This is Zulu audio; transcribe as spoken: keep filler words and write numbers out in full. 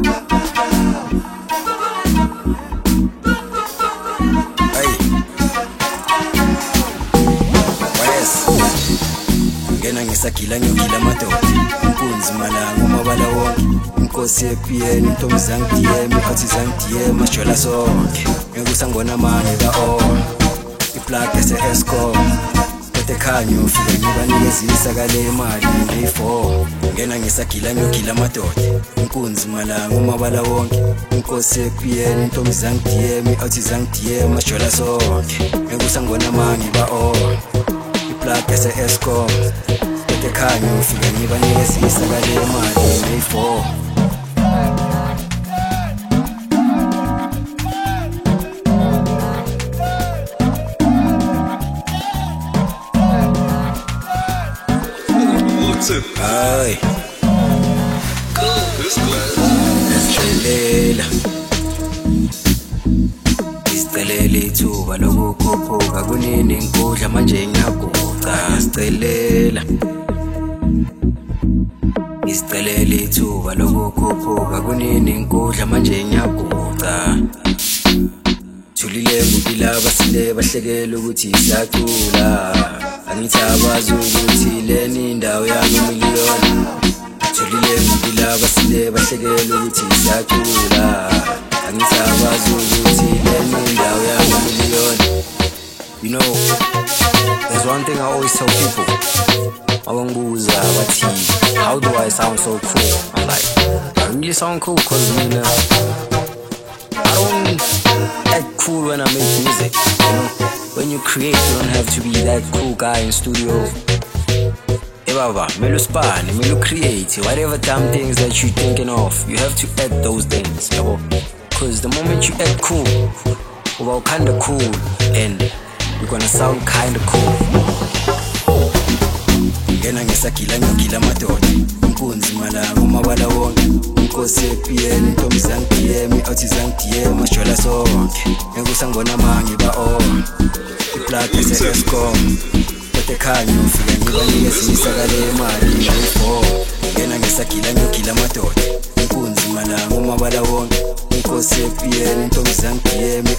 Ngena ngisagila ngiyogila amadoda inkunzi malanga umabala wonke inkosi yepiyeni intombi zangidiyema ikhathi zangidiyema sijola sonke ngekusangona manje ka-o iplug ese-escom kodwa ekhanya ufike ngibanikeza kale imali ngeyi-four ngena ngisagila ngiyogila amadoda inkunzi malanga umabala wonke inkosi yepiyeni intombi zangidiyema ikhathi zangidiyema sijola sonke ngekusangona manje ka-o iplug ese-escom kodwa ekhanya ufike ngibanikeza kale imali ngeyi-four Hayi Ngicelela Ngicelela ithuba lokukhuphuka kunini inkundla manje ngiyaguqa Ngicelela Ngicelela ithuba lokukhuphuka kunini inkundla manje ngiyaguqa Thulile ngilaba sile bahlekela ukuthi siyacula Angithi abazi ukuthi leni indawo yami miliyoni Thulile ngilaba sile bahlekela ukuthi siyacula Angithi abazi ukuthi leni indawo yami miliyoni You know, there's one thing I always tell people Awangibuza bathi, how do I sound so cool? I'm like, I really sound cool cause I mean, uh, I don't act cool when I make music, you know. When you create, you don't have to be that cool guy in studio. Hey baba, melo spane, melo create, whatever damn things that you're thinking of, you have to add those things, yabo. Cause the moment you act cool, well, kinda cool, and you're gonna sound kinda cool. Ngena ngisagila ngiyogila amadoda inkunzi malanga umabala wonke inkosi yepiyeni intombi zangidiyema ikhathi zangidiyema sijola sonke ngekusangona manje ka-o iplug ese-escom kodwa ekhanya ufike ngibanikeza kale imali ngeyi-four ngena ngisagila ngiyogila amadoda inkunzi malanga umabala wonke inkosi yepiyeni intombi zangidiyema